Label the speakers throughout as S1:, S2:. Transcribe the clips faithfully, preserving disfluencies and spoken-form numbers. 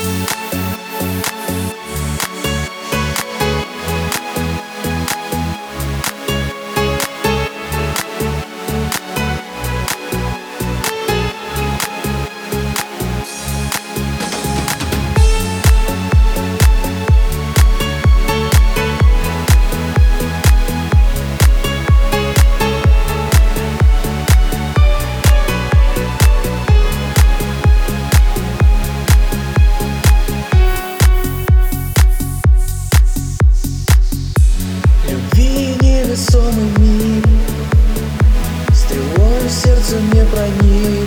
S1: Невесомый миг, стрелой в сердце мне проник,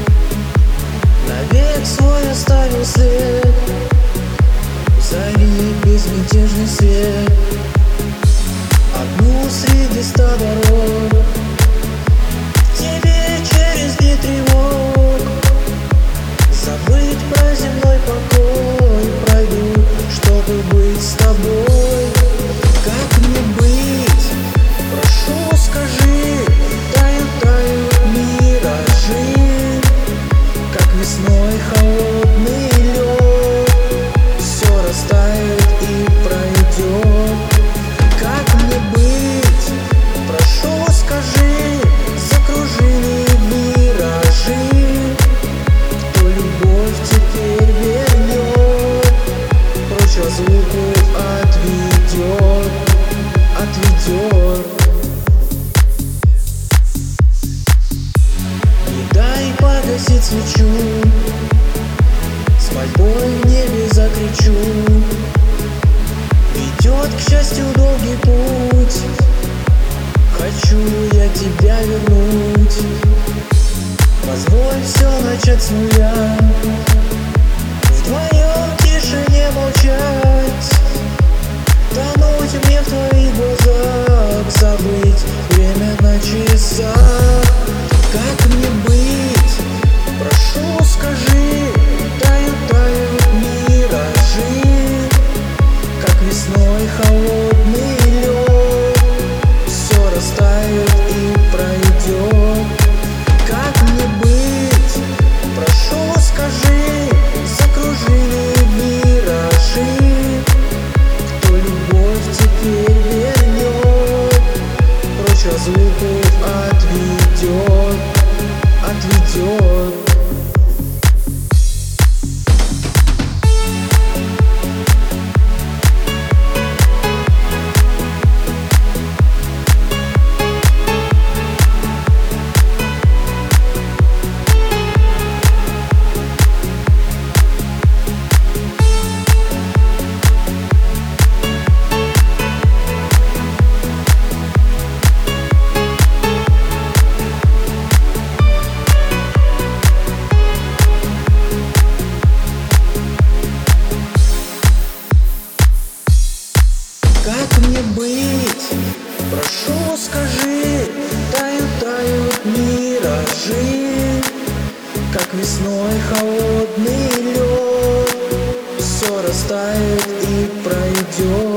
S1: навек свой оставил след, зари безмятежный свет. Одну среди ста дорог, к тебе через дни тревог, забыть про земной покой, пройду, чтобы быть с тобой. Как мне быть? Прошу, скажи, тают, тают миражи, как весной холодный лед, все растает и пройдет. Как мне быть? Прошу, скажи, закружили миражи, кто любовь теперь вернет, прочь разлуку отведет, отведет. Не дай погасить свечу, с мольбой в небе закричу. Ведет к счастью долгий путь, хочу я тебя вернуть. Позволь все начать с нуля, вдвоем в тишине молчать, тонуть мне в твоих глазах, забыть время на часах. Как мне быть? Прошу, скажи, тают, тают миражи, как весной холодный лед, все растает и пройдет. Как мне быть? Прошу, скажи, закружили миражи, кто любовь теперь вернет, прочь разлуку отведет, отведет. Как мне быть? Прошу, скажи, тают, тают миражи, как весной холодный лед, все растает и пройдет.